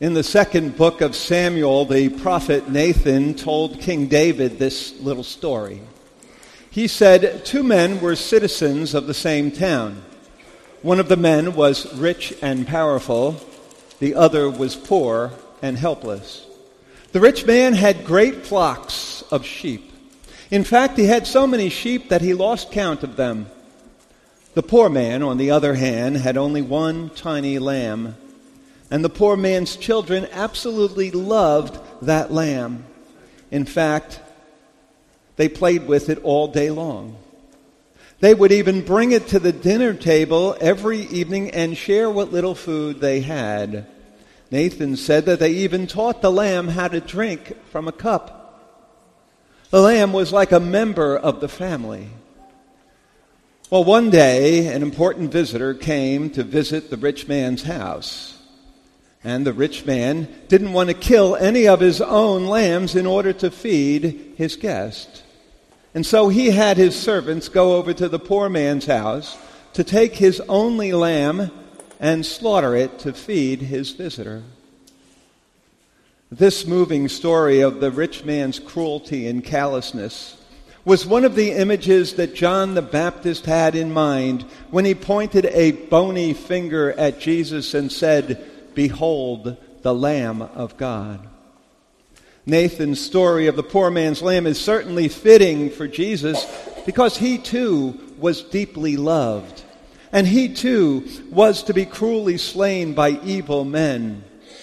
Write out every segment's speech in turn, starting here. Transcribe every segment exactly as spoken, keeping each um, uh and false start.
In the second book of Samuel, the prophet Nathan told King David this little story. He said, two men were citizens of the same town. One of the men was rich and powerful. The other was poor and helpless. The rich man had great flocks of sheep. In fact, he had so many sheep that he lost count of them. The poor man, on the other hand, had only one tiny lamb. And the poor man's children absolutely loved that lamb. In fact, they played with it all day long. They would even bring it to the dinner table every evening and share what little food they had. Nathan said that they even taught the lamb how to drink from a cup. The lamb was like a member of the family. Well, one day, an important visitor came to visit the rich man's house. And the rich man didn't want to kill any of his own lambs in order to feed his guest. And so he had his servants go over to the poor man's house to take his only lamb and slaughter it to feed his visitor. This moving story of the rich man's cruelty and callousness was one of the images that John the Baptist had in mind when he pointed a bony finger at Jesus and said, "Behold, the Lamb of God." Nathan's story of the poor man's lamb is certainly fitting for Jesus because he too was deeply loved. And he too was to be cruelly slain by evil men.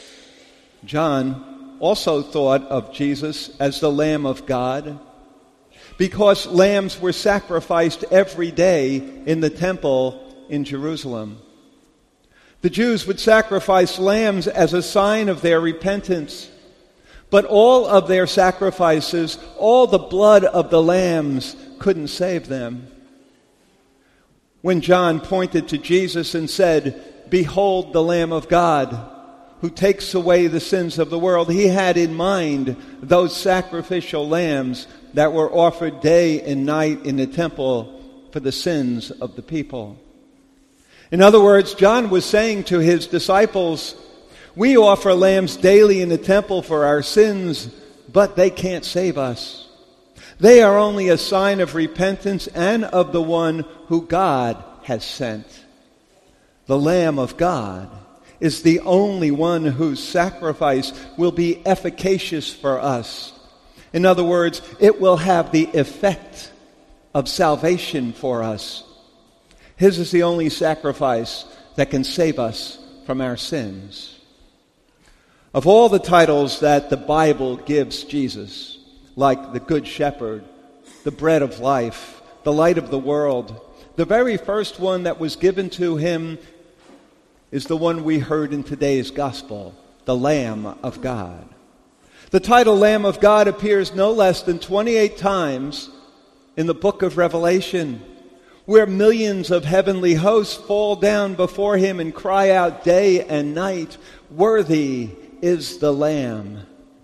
John also thought of Jesus as the Lamb of God because lambs were sacrificed every day in the temple in Jerusalem. The Jews would sacrifice lambs as a sign of their repentance. But all of their sacrifices, all the blood of the lambs, couldn't save them. When John pointed to Jesus and said, "Behold the Lamb of God, who takes away the sins of the world," he had in mind those sacrificial lambs that were offered day and night in the temple for the sins of the people. In other words, John was saying to his disciples, we offer lambs daily in the temple for our sins, but they can't save us. They are only a sign of repentance and of the one who God has sent. The Lamb of God is the only one whose sacrifice will be efficacious for us. In other words, it will have the effect of salvation for us. His is the only sacrifice that can save us from our sins. Of all the titles that the Bible gives Jesus, like the Good Shepherd, the Bread of Life, the Light of the World, the very first one that was given to him is the one we heard in today's gospel, the Lamb of God. The title Lamb of God appears no less than twenty-eight times in the book of Revelation, where millions of heavenly hosts fall down before him and cry out day and night, "Worthy is the Lamb."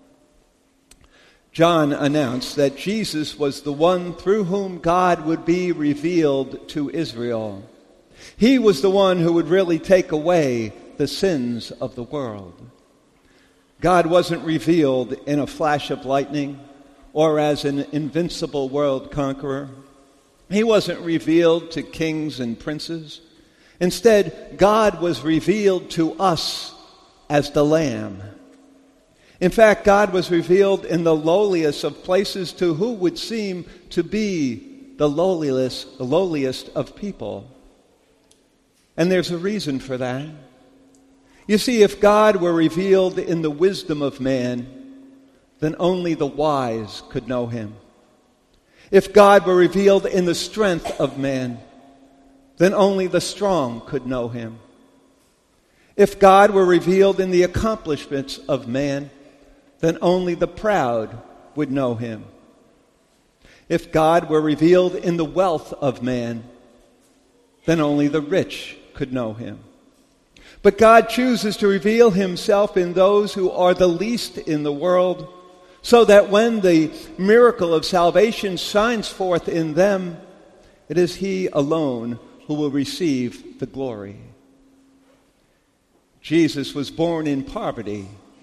John announced that Jesus was the one through whom God would be revealed to Israel. He was the one who would really take away the sins of the world. God wasn't revealed in a flash of lightning or as an invincible world conqueror. He wasn't revealed to kings and princes. Instead, God was revealed to us as the Lamb. In fact, God was revealed in the lowliest of places to who would seem to be the lowliest, the lowliest of people. And there's a reason for that. You see, if God were revealed in the wisdom of man, then only the wise could know him. If God were revealed in the strength of man, then only the strong could know him. If God were revealed in the accomplishments of man, then only the proud would know him. If God were revealed in the wealth of man, then only the rich could know him. But God chooses to reveal himself in those who are the least in the world, so that when the miracle of salvation shines forth in them, it is he alone who will receive the glory. Jesus was born in poverty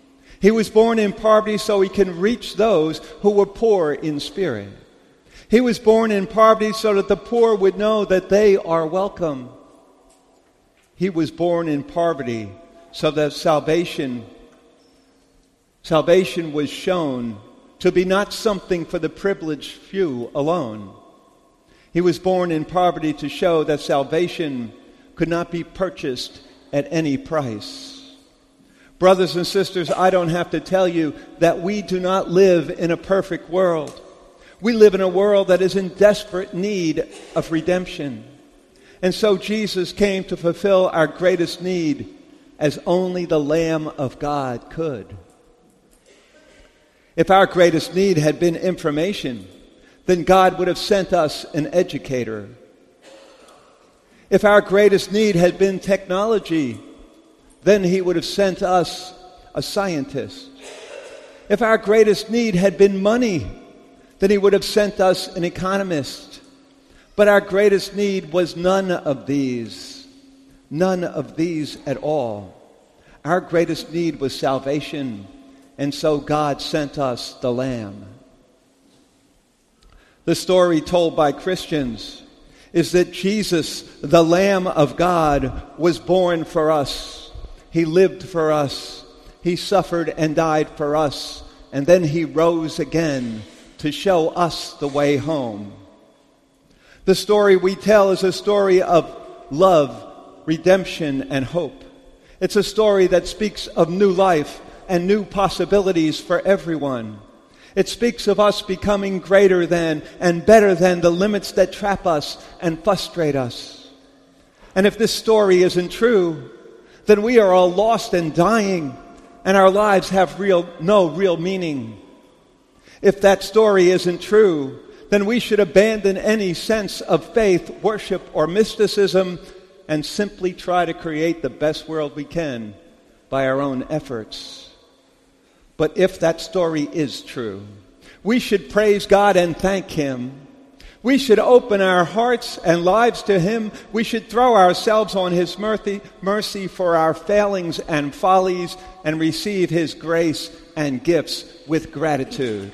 He was born in poverty so he can reach those who were poor in spirit. He was born in poverty so that the poor would know that they are welcome. He was born in poverty so that salvation, salvation was shown to be not something for the privileged few alone. He was born in poverty to show that salvation could not be purchased at any price. Brothers and sisters, I don't have to tell you that we do not live in a perfect world. We live in a world that is in desperate need of redemption. And so Jesus came to fulfill our greatest need as only the Lamb of God could. If our greatest need had been information, then God would have sent us an educator. If our greatest need had been technology, then he would have sent us a scientist. If our greatest need had been money, then he would have sent us an economist. But our greatest need was none of these. None of these at all. Our greatest need was salvation, and so God sent us the Lamb. The story told by Christians is that Jesus, the Lamb of God, was born for us. He lived for us. He suffered and died for us. And then he rose again to show us the way home. The story we tell is a story of love, redemption, and hope. It's a story that speaks of new life and new possibilities for everyone. It speaks of us becoming greater than and better than the limits that trap us and frustrate us. And if this story isn't true, then we are all lost and dying, and our lives have real, no real meaning. If that story isn't true, then we should abandon any sense of faith, worship, or mysticism and simply try to create the best world we can by our own efforts. But if that story is true, we should praise God and thank him. We should open our hearts and lives to him. We should throw ourselves on his mercy, mercy for our failings and follies and receive his grace and gifts with gratitude.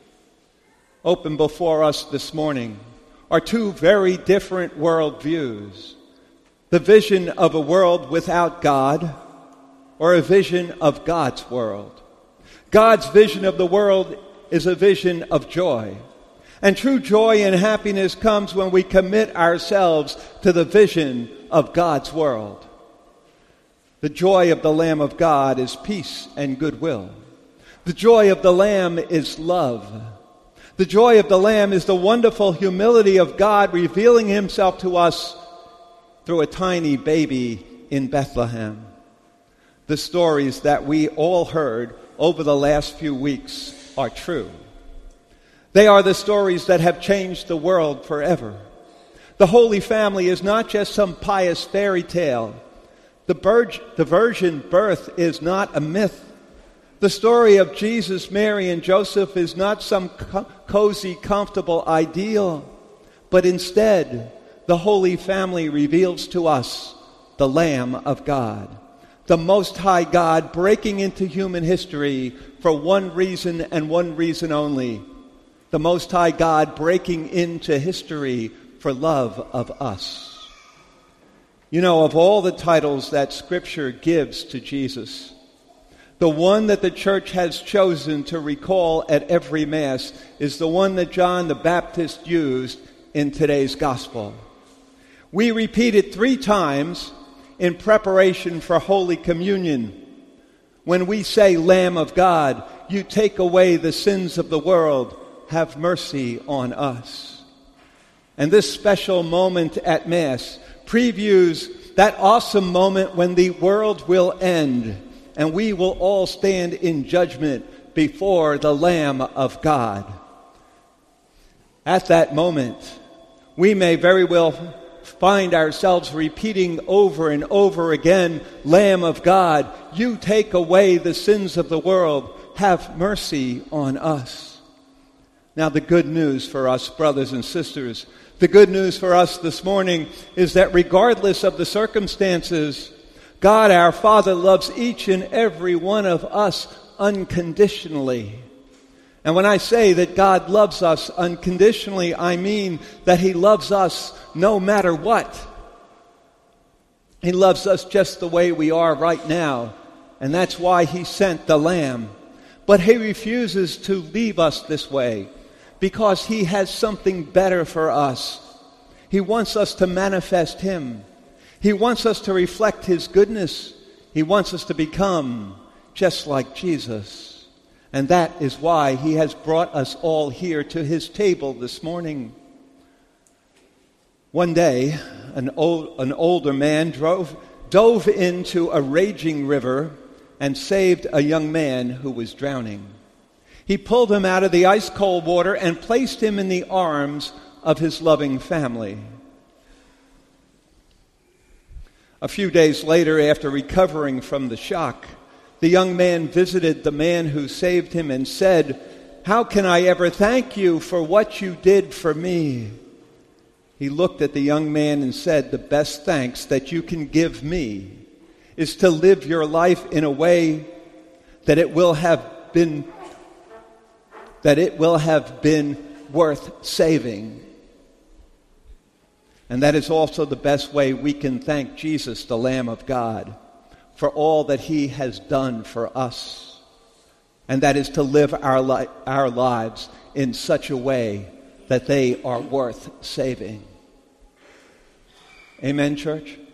Open before us this morning are two very different worldviews. The vision of a world without God, or a vision of God's world. God's vision of the world is a vision of joy. And true joy and happiness comes when we commit ourselves to the vision of God's world. The joy of the Lamb of God is peace and goodwill. The joy of the Lamb is love. The joy of the Lamb is the wonderful humility of God revealing himself to us through a tiny baby in Bethlehem. The stories that we all heard over the last few weeks are true. They are the stories that have changed the world forever. The Holy Family is not just some pious fairy tale. The, virgin, the virgin birth is not a myth. The story of Jesus, Mary, and Joseph is not some co- cozy, comfortable ideal, but instead, the Holy Family reveals to us the Lamb of God, the Most High God breaking into human history for one reason and one reason only. The Most High God breaking into history for love of us. You know, of all the titles that Scripture gives to Jesus, the one that the church has chosen to recall at every Mass is the one that John the Baptist used in today's Gospel. We repeat it three times in preparation for Holy Communion. When we say, Lamb of God, you take away the sins of the world, have mercy on us. And this special moment at Mass previews that awesome moment when the world will end and we will all stand in judgment before the Lamb of God. At that moment, we may very well find ourselves repeating over and over again, Lamb of God, you take away the sins of the world, have mercy on us. Now, the good news for us, brothers and sisters, the good news for us this morning is that regardless of the circumstances, God our Father loves each and every one of us unconditionally. And when I say that God loves us unconditionally, I mean that He loves us no matter what. He loves us just the way we are right now, and that's why He sent the Lamb. But He refuses to leave us this way because He has something better for us. He wants us to manifest Him. He wants us to reflect His goodness. He wants us to become just like Jesus. And that is why He has brought us all here to His table this morning. One day, an, old, an older man drove, dove into a raging river and saved a young man who was drowning. He pulled him out of the ice-cold water and placed him in the arms of his loving family. A few days later, after recovering from the shock, the young man visited the man who saved him and said, "How can I ever thank you for what you did for me?" He looked at the young man and said, "The best thanks that you can give me is to live your life in a way that it will have been that it will have been worth saving." And that is also the best way we can thank Jesus, the Lamb of God, for all that He has done for us. And that is to live our li- our lives in such a way that they are worth saving. Amen, church?